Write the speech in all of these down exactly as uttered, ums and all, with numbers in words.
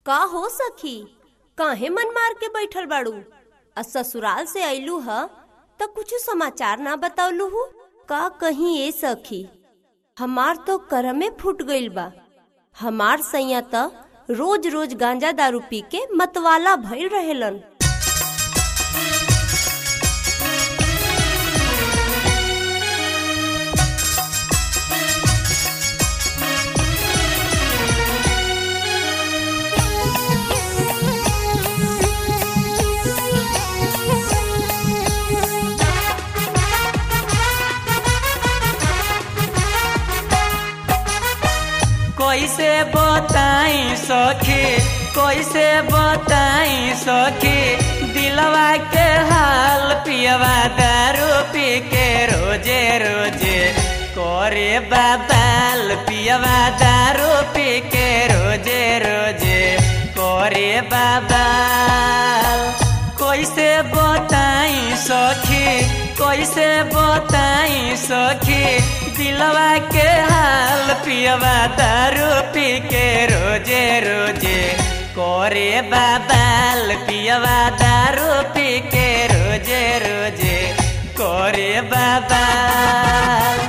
का हो सखी, काहे मन मार के बैठल बाड़ू? आ ससुराल से अइलू ह त कुछ समाचार ना बतावलू हु? का कहीं ए सखी, हमार तो करमे फूट गइल बा। हमार सैया त रोज रोज गांजा दारू पी के मतवाला भइल रहेलन। कैसे बताई सखी, कैसे बताई सखी, दिलवा के हाल पियवा दारू पी के रोजे रोजे करे बाबाल। पियवा दारू पी के रोजे रोजे करे बाबाल। कैसे बताई सखी, कैसे बताई सखी, दिलवा के हाल पियवा दारू पी के रोजे रोजे करे बाबाल। पियवा दारू पी के रोजे रोजे करे बाबाल।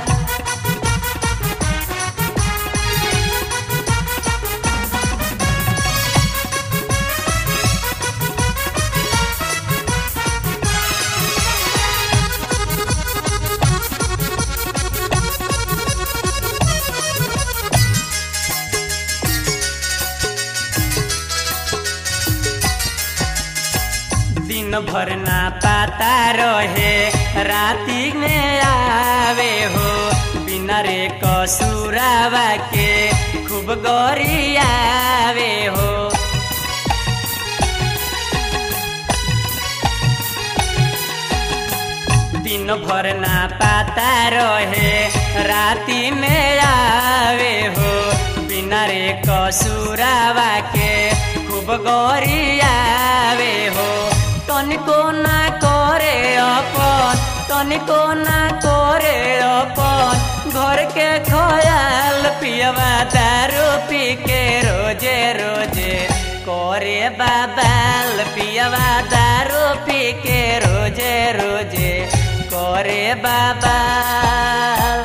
दिन भर ना पाता रहे, राती में आवे हो, बिना रे कसूरावा के खूब गोरी आवे हो। दिन भर ना पाता रहे, राती में आवे हो, बिना रे कसूरावा के खूब गोरी आवे हो। तनिको ना करे अपन, तनिको ना करे अपन, घर के खयाल पियवा दारू पी के रोजे रोजे करे बाबाल। पियवा दारू पी के रोजे रोजे करे बाबाल।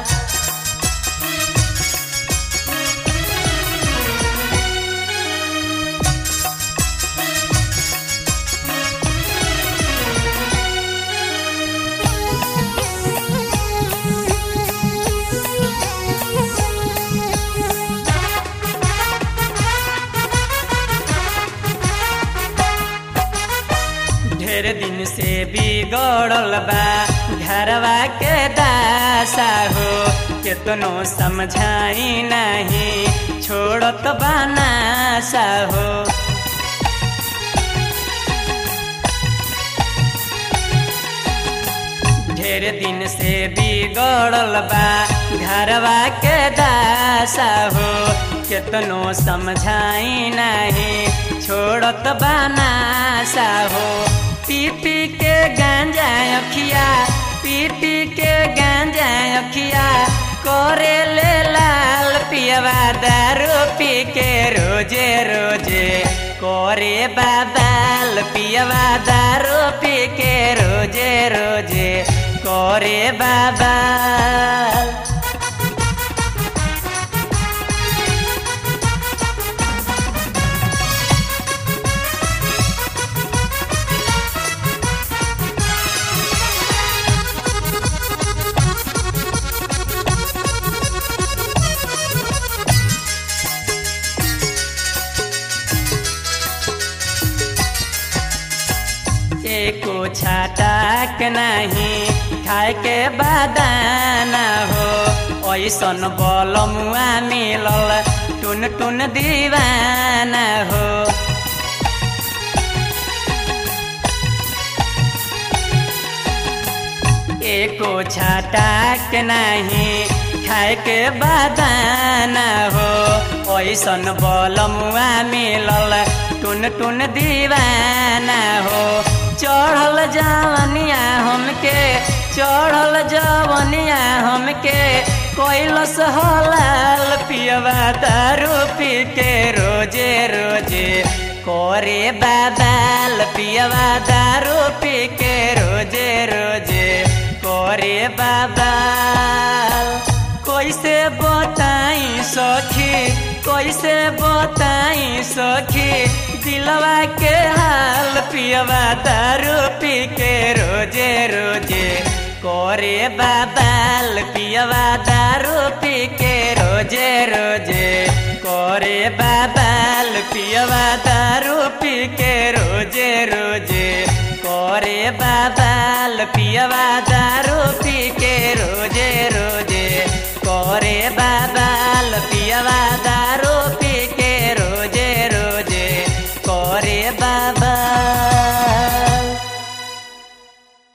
ढेर दिन से बिगड़ल बा घरवा के दासा हो, केतनो समझाई नहीं छोड़त बनासा हो। ढेर दिन से बिगड़ल बा घरवा के दासा हो, केतनो समझाई नहीं छोड़त बनासा हो। पी पी के गांजा अखिया, पी पी के गांजा अखिया करे ले लाल। पियवा दारू पी के रोजे रोजे करे बाबाल। पियवा दारू पी के रोजे रोजे करे बाबाल। एको छाटाक नहीं खाए के बादाना हो, ऐसन बलमुआ मिलल टुन टुन दीवाना हो। एको छाटाक नहीं खाए के बादाना हो, ऐसन बलमुआ मिलल टुन टुन दीवाना हो। चढ़ल जवनिया हमके, चढ़ल जवनिया हमके कैलस हलाल। पियवा दारू पी के रोजे रोजे कोरे बाबाल पियवा दारू पी के रोजे रोजे कोरे बाबाल। कैसे बताई सखी कैसे बताई सखी दिलवा के हाल पियवा दारू पी के रोजे रोजे कोरे बाबाल पियवा दारू पी के रोजे रोजे कोरे बाबाल पियवा दारू पी के रोजे रोजे कोरे बा